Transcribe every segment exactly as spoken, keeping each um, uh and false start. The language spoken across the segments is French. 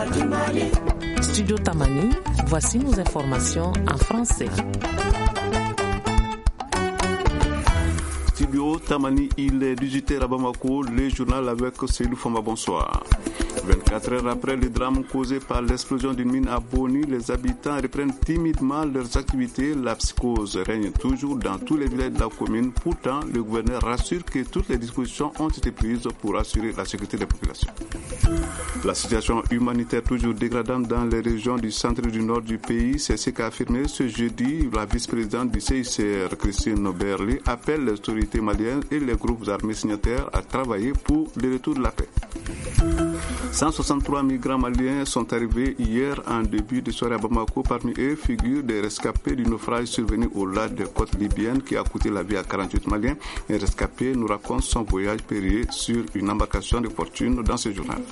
Studio Tamani, voici nos informations en français. Studio Tamani, il est dix-huit heures à Bamako, le journal avec Seydou Famba, bonsoir. vingt-quatre heures après le drame causé par l'explosion d'une mine à Boni, les habitants reprennent timidement leurs activités. La psychose règne toujours dans tous les villages de la commune. Pourtant, le gouverneur rassure que toutes les dispositions ont été prises pour assurer la sécurité des populations. La situation humanitaire toujours dégradante dans les régions du centre et du nord du pays, c'est ce qu'a affirmé ce jeudi la vice-présidente du C I C R, Christine Berly, appelle les autorités maliennes et les groupes armés signataires à travailler pour le retour de la paix. cent soixante-trois migrants maliens sont arrivés hier en début de soirée à Bamako. Parmi eux figurent des rescapés du naufrage survenu au large des côtes libyennes qui a coûté la vie à quarante-huit Maliens. Un rescapé nous raconte son voyage périlleux sur une embarcation de fortune dans ce journal.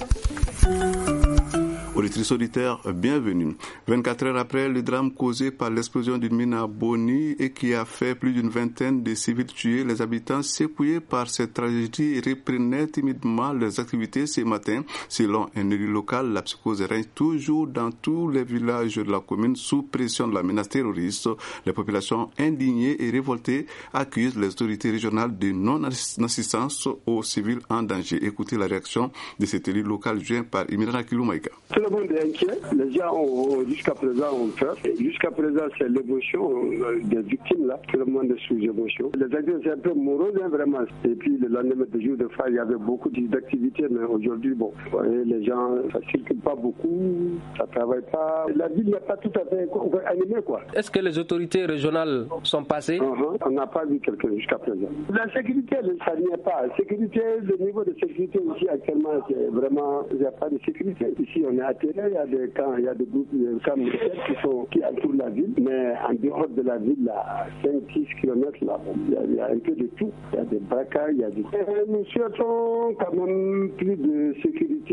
Auditrice auditeurs, bienvenue. vingt-quatre heures après le drame causé par l'explosion d'une mine à Boni et qui a fait plus d'une vingtaine de civils tués, les habitants secoués par cette tragédie reprenaient timidement leurs activités ce matin. Selon un élu local, la psychose règne toujours dans tous les villages de la commune sous pression de la menace terroriste. Les populations indignées et révoltées accusent les autorités régionales de non-assistance aux civils en danger. Écoutez la réaction de cet élu local joint par Imran Kiloumaïga. Tout le monde est inquiet. Les gens ont, jusqu'à présent ont peur. Et jusqu'à présent, c'est l'émotion des victimes là. Tout le monde est sous émotion. Les activités, c'est un peu morose, hein, vraiment. Et puis le lendemain de jour de fête, il y avait beaucoup d'activités, mais aujourd'hui, bon, vous voyez, les gens, ça ne circule pas beaucoup, ça ne travaille pas. La ville n'est pas tout à fait animée, quoi. Est-ce que les autorités régionales sont passées? uh-huh. On n'a pas vu quelqu'un jusqu'à présent. La sécurité, ça n'y est pas. La sécurité, le niveau de sécurité ici actuellement, c'est vraiment, il n'y a pas de sécurité. Ici, on est atterré, il y a des camps, il y a des groupes de camps militaires qui, sont, qui entourent la ville, mais en dehors de la ville, à cinq à six kilomètres, là, bon, il, y a, il y a un peu de tout. Il y a des braquages, il y a des... Et nous souhaitons quand même plus de sécurité,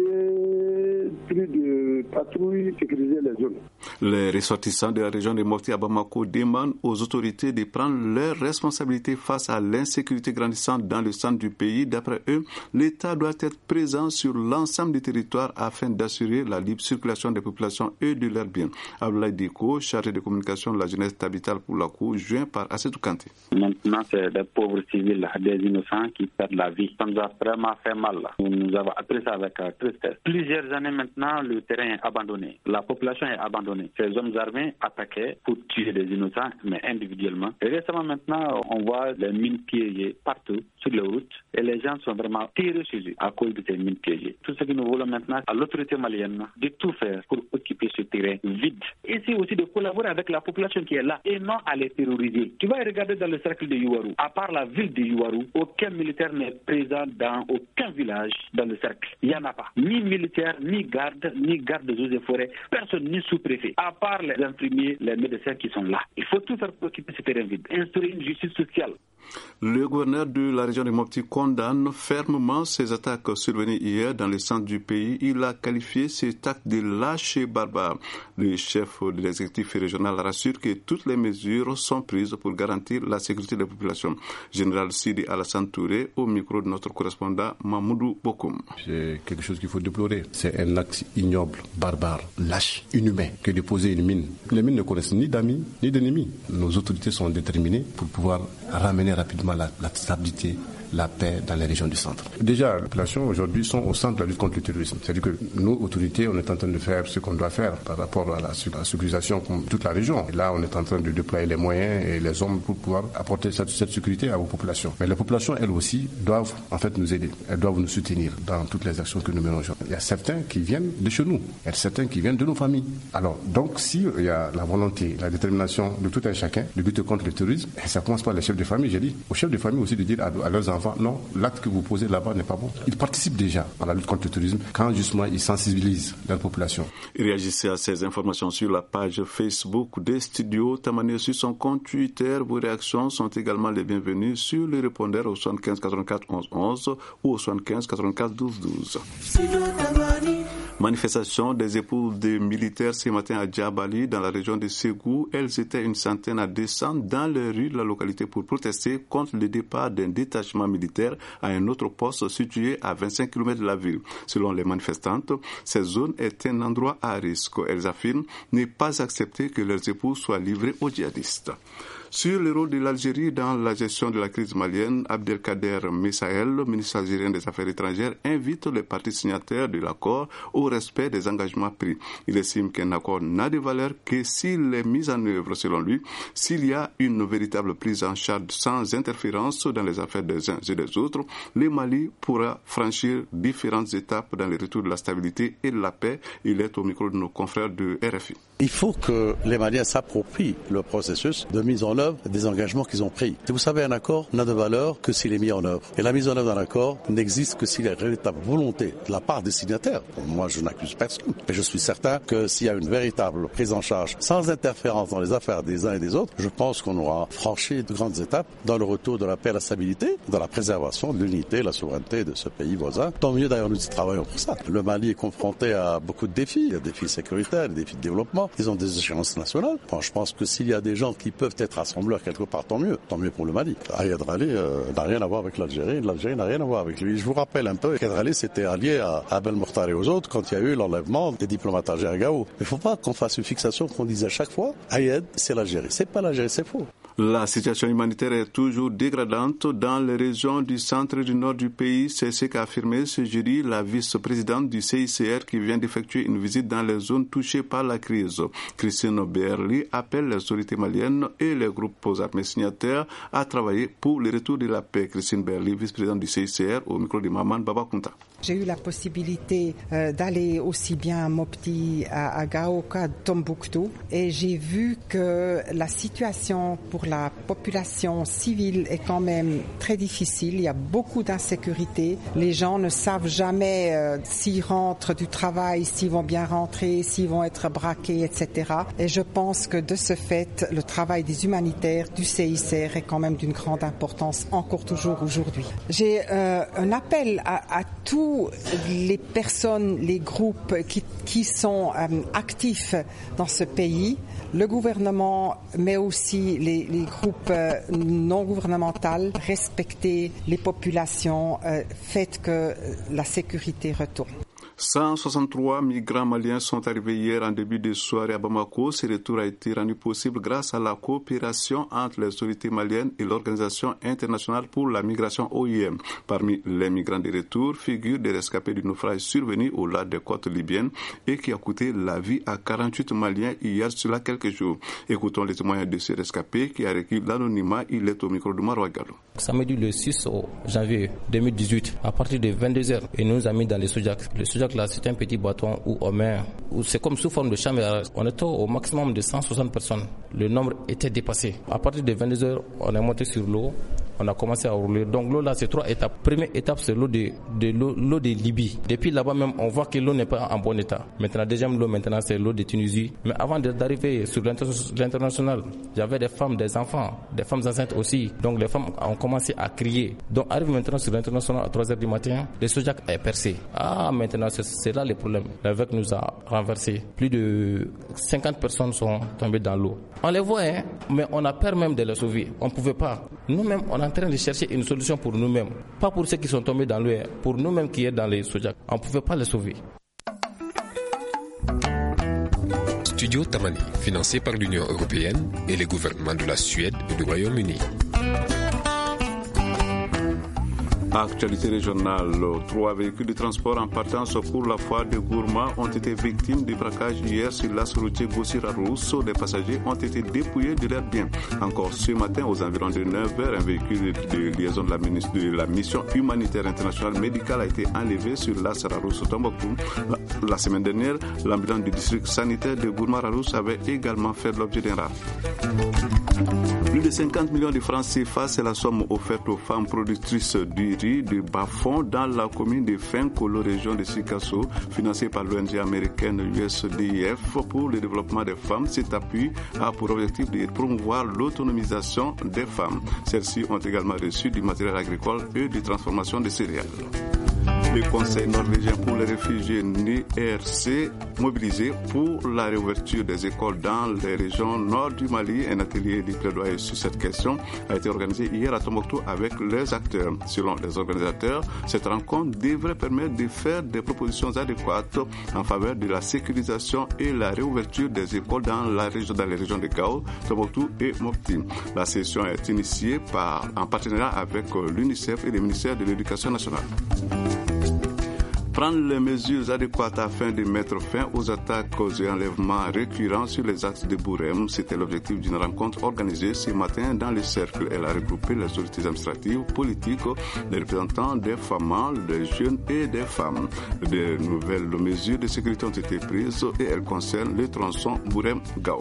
plus de patrouilles, sécuriser les zones. Les ressortissants de la région de Mopti à Bamako demandent aux autorités de prendre leurs responsabilités face à l'insécurité grandissante dans le centre du pays. D'après eux, l'État doit être présent sur l'ensemble du territoire afin d'assurer la libre circulation des populations et de leurs biens. Abdoulaye Diko, chargé de communication de la jeunesse d'Habital pour la Cour, joint par Assetou Kanté. Maintenant, c'est des pauvres civils, des innocents qui perdent la vie. Ça nous a vraiment fait mal. Nous avons appris ça avec tristesse. Plusieurs années maintenant, le terrain est abandonné. La population est abandonnée. Ces hommes armés attaquaient pour tuer des innocents, mais individuellement. Et récemment maintenant, on voit les mines piégées partout sur les routes et les gens sont vraiment tirés chez eux à cause de ces mines piégées. Tout ce que nous voulons maintenant à l'autorité malienne de tout faire pour occuper ce terrain vide. Et c'est aussi de collaborer avec la population qui est là et non à les terroriser. Tu vas regarder dans le cercle de Yuwaru. À part la ville de Yuwaru, aucun militaire n'est présent dans aucun village dans le cercle. Il n'y en a pas. Ni militaire, ni garde, ni garde des eaux et forêts, personne, ni sous-préfet. À part les infirmiers, les médecins qui sont là. Il faut tout faire pour occuper ce terrain vide. Instaurer une justice sociale. Le gouverneur de la région de Mopti condamne fermement ces attaques survenues hier dans le centre du pays. Il a qualifié cet acte de lâche et barbare. Le chef de l'exécutif régional rassure que toutes les mesures sont prises pour garantir la sécurité des populations. Général Sidi Alassane Touré, au micro de notre correspondant Mamoudou Bokoum. C'est quelque chose qu'il faut déplorer. C'est un acte ignoble, barbare, lâche, inhumain que de poser une mine. Les mines ne connaissent ni d'amis ni d'ennemis. Nos autorités sont déterminées pour pouvoir ramener rapidement la, la stabilité, la paix dans les régions du centre. Déjà, les populations aujourd'hui sont au centre de la lutte contre le terrorisme. C'est-à-dire que nous, autorités, on est en train de faire ce qu'on doit faire par rapport à la, à la sécurisation comme toute la région. Et là, on est en train de déployer les moyens et les hommes pour pouvoir apporter cette, cette sécurité à vos populations. Mais les populations, elles aussi, doivent en fait nous aider. Elles doivent nous soutenir dans toutes les actions que nous menons. Il y a certains qui viennent de chez nous. Il y a certains qui viennent de nos familles. Alors, donc, si il y a la volonté, la détermination de tout un chacun de lutter contre le terrorisme, ça commence par les chefs de famille. J'ai dit aux chefs de famille aussi de dire à, à leurs enfants, non, l'acte que vous posez là-bas n'est pas bon. Ils participent déjà à la lutte contre le terrorisme quand justement ils sensibilisent la population. Réagissez à ces informations sur la page Facebook des studios Tamani, sur son compte Twitter. Vos réactions sont également les bienvenues sur le répondeur au soixante-quinze quatre-vingt-quatre onze onze ou au soixante-quinze quatre-vingt-quatre douze douze. Manifestation des épouses des militaires ce matin à Djabali, dans la région de Ségou. Elles étaient une centaine à descendre dans les rues de la localité pour protester contre le départ d'un détachement militaire à un autre poste situé à vingt-cinq kilomètres de la ville. Selon les manifestantes, cette zone est un endroit à risque. Elles affirment ne pas accepter que leurs épouses soient livrées aux djihadistes. Sur le rôle de l'Algérie dans la gestion de la crise malienne, Abdelkader Messaël, ministre algérien des Affaires étrangères, invite les parties signataires de l'accord au respect des engagements pris. Il estime qu'un accord n'a de valeur que s'il est mis en œuvre, selon lui, s'il y a une véritable prise en charge sans interférence dans les affaires des uns et des autres, le Mali pourra franchir différentes étapes dans le retour de la stabilité et de la paix. Il est au micro de nos confrères de R F I. Il faut que les Maliens s'approprient le processus de mise en œuvre des engagements qu'ils ont pris. Et vous savez, un accord n'a de valeur que s'il est mis en œuvre. Et la mise en œuvre d'un accord n'existe que s'il y a une véritable volonté de la part des signataires. Moi, je n'accuse personne. Mais je suis certain que s'il y a une véritable prise en charge sans interférence dans les affaires des uns et des autres, je pense qu'on aura franchi de grandes étapes dans le retour de la paix et la stabilité, dans la préservation de l'unité et la souveraineté de ce pays voisin. Tant mieux d'ailleurs, nous y travaillons pour ça. Le Mali est confronté à beaucoup de défis, des défis sécuritaires, des défis de développement. Ils ont des échéances nationales. Bon, je pense que s'il y a des gens qui peuvent être assembleurs quelque part, tant mieux. Tant mieux pour le Mali. Ayad Rali euh, n'a rien à voir avec l'Algérie. L'Algérie n'a rien à voir avec lui. Je vous rappelle un peu, Ayad Rali s'était allié à Abel Mokhtar et aux autres quand il y a eu l'enlèvement des diplomates algériens à Gao. Mais il ne faut pas qu'on fasse une fixation qu'on dise à chaque fois, Ayad, c'est l'Algérie. C'est pas l'Algérie, c'est faux. La situation humanitaire est toujours dégradante dans les régions du centre et du nord du pays. C'est ce qu'a affirmé ce jeudi la vice-présidente du C I C R qui vient d'effectuer une visite dans les zones touchées par la crise. Christine Berli appelle les autorités maliennes et les groupes armés signataires à travailler pour le retour de la paix. Christine Berli, vice-présidente du C I C R, au micro de Maman Babakunta. J'ai eu la possibilité euh, d'aller aussi bien à Mopti, à, à Gao qu'à Tombouctou, et j'ai vu que la situation pour la population civile est quand même très difficile. Il y a beaucoup d'insécurité. Les gens ne savent jamais euh, s'ils rentrent du travail, s'ils vont bien rentrer, s'ils vont être braqués, et cetera. Et je pense que de ce fait, le travail des humanitaires du C I C R est quand même d'une grande importance, encore toujours aujourd'hui. J'ai euh, un appel à, à tous les personnes, les groupes qui, qui sont euh, actifs dans ce pays, le gouvernement, mais aussi les, les groupes euh, non gouvernementaux, respecter les populations, euh, faites que la sécurité retourne. cent soixante-trois migrants maliens sont arrivés hier en début de soirée à Bamako. Ce retour a été rendu possible grâce à la coopération entre les autorités maliennes et l'Organisation internationale pour la migration O I M. Parmi les migrants de retour figurent des rescapés du naufrage survenu au large des côtes libyennes et qui a coûté la vie à quarante-huit Maliens hier cela quelques jours. Écoutons les témoignages de ces rescapés qui a requis l'anonymat. Il est au micro de Marois Gallo. Samedi le six janvier deux mille dix-huit, à partir de vingt-deux heures, il nous a mis dans les Sojak. Le Sojak là, c'est un petit bâton où on met, où c'est comme sous forme de chambre. On était au maximum de cent soixante personnes. Le nombre était dépassé. À partir de vingt-deux heures, on est monté sur l'eau. On a commencé à rouler. Donc l'eau là, c'est trois étapes. Première étape, c'est l'eau de, de l'eau, l'eau de Libye. Depuis là-bas même, on voit que l'eau n'est pas en bon état. Maintenant, deuxième l'eau, maintenant, c'est l'eau de Tunisie. Mais avant d'arriver sur l'international, il y avait des femmes, des enfants, des femmes enceintes aussi. Donc les femmes ont commencé à crier. Donc arrive maintenant sur l'international à trois heures du matin, le Sojak est percé. Ah, maintenant, c'est, c'est là le problème. L'évêque nous a renversé. Plus de cinquante personnes sont tombées dans l'eau. On les voit, hein, mais on a peur même de les sauver. On ne pouvait pas. Nous-mêmes, on est en train de chercher une solution pour nous-mêmes. Pas pour ceux qui sont tombés dans l'eau, pour nous-mêmes qui sommes dans les Sojak. On ne pouvait pas les sauver. Studio Tamani, financé par l'Union européenne et les gouvernements de la Suède et du Royaume-Uni. Actualité régionale, trois véhicules de transport en partance pour la foire de Gourma ont été victimes de braquage hier sur l'axe routier Gossira-Rousse. Les passagers ont été dépouillés de leurs biens. Encore ce matin, aux environs de neuf heures, un véhicule de liaison de la, de la mission humanitaire internationale médicale a été enlevé sur l'axe Rousse-Tombouctou. La, la semaine dernière, l'ambulance du district sanitaire de Gourma-Rousse avait également fait l'objet d'un rafle. Plus de cinquante millions de francs C F A, c'est la somme offerte aux femmes productrices du riz de bas-fond dans la commune de Fenkolo, région de Sikasso, financée par l'O N G américaine U S D I F pour le développement des femmes. Cet appui a pour objectif de promouvoir l'autonomisation des femmes. Celles-ci ont également reçu du matériel agricole et de transformation des céréales. Le Conseil norvégien pour les réfugiés N R C mobilisé pour la réouverture des écoles dans les régions nord du Mali. Un atelier de plaidoyer sur cette question a été organisé hier à Tombouctou avec les acteurs. Selon les organisateurs, cette rencontre devrait permettre de faire des propositions adéquates en faveur de la sécurisation et la réouverture des écoles dans, la région, dans les régions de Gao, Tombouctou et Mopti. La session est initiée par, en partenariat avec l'UNICEF et le ministère de l'Éducation nationale. Prendre les mesures adéquates afin de mettre fin aux attaques et enlèvements récurrents sur les axes de Bourem. C'était l'objectif d'une rencontre organisée ce matin dans le cercle. Elle a regroupé les autorités administratives, politiques, les représentants des femmes, des jeunes et des femmes. De nouvelles mesures de sécurité ont été prises et elles concernent le tronçon Bourem-Gao.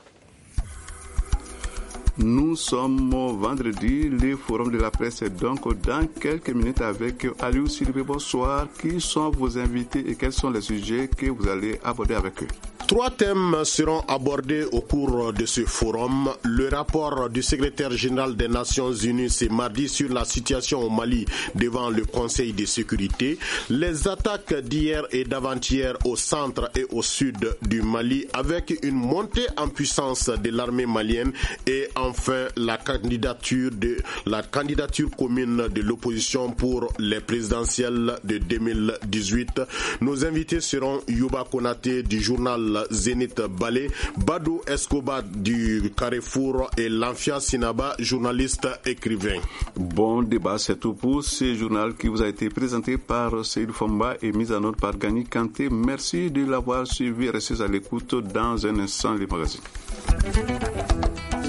Nous sommes vendredi, le forum de la presse est donc dans quelques minutes avec Aliou Sylvie. Bonsoir. Qui sont vos invités et quels sont les sujets que vous allez aborder avec eux? Trois thèmes seront abordés au cours de ce forum. Le rapport du secrétaire général des Nations Unies ce mardi sur la situation au Mali devant le Conseil de sécurité, les attaques d'hier et d'avant-hier au centre et au sud du Mali avec une montée en puissance de l'armée malienne et enfin la candidature de la candidature commune de l'opposition pour les présidentielles de deux mille dix-huit. Nos invités seront Yuba Konaté du journal Zénith Balé, Badou Escobar du Carrefour et Lanfia Sinaba, journaliste écrivain. Bon débat, c'est tout pour ce journal qui vous a été présenté par Seydou Famba et mis en ordre par Gani Kanté. Merci de l'avoir suivi. Restez à l'écoute dans un instant les magazines.